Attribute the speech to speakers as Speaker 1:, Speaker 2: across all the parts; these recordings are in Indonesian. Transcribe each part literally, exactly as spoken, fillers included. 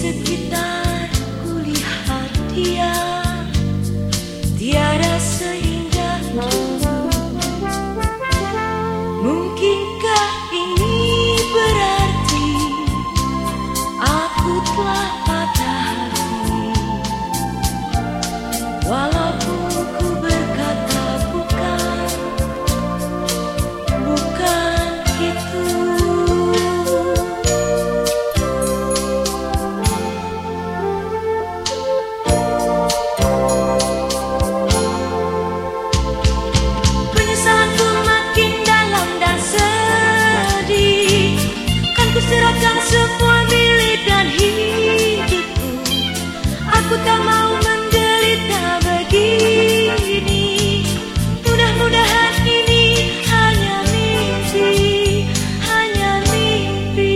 Speaker 1: sekitar kulihat dia, tiada seindah dulu. Mungkinkah ini berarti aku telah patah hati? Walaupun ku berkata bukan, bukan itu. Penyesalanku makin dalam dan sedih, kan ku serahkan semua milik dan hidupku. Aku tak mau menderita begini. Mudah-mudahan ini hanya mimpi, hanya mimpi.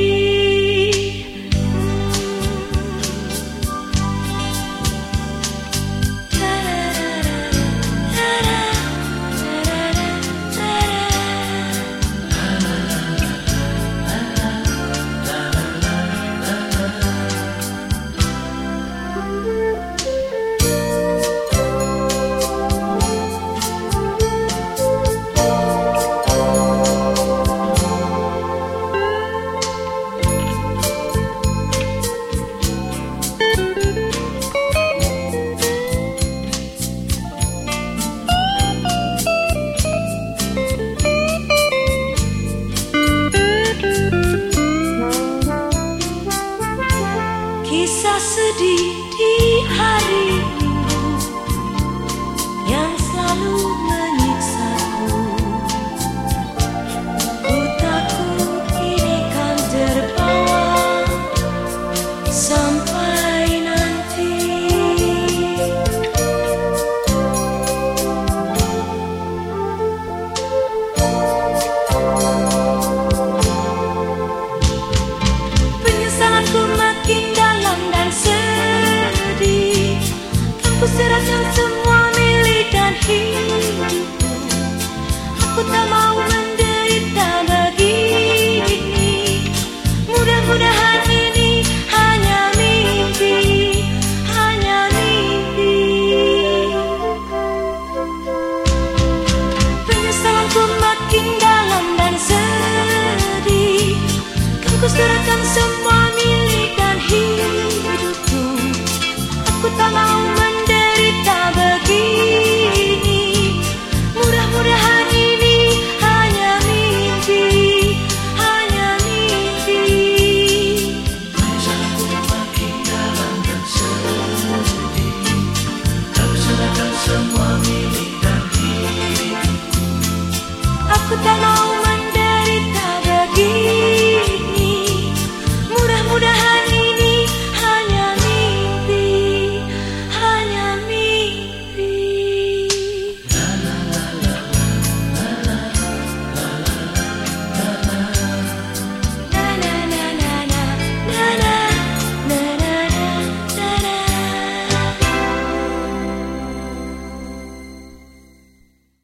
Speaker 1: Kisah sedih di hari Minggu yang selalu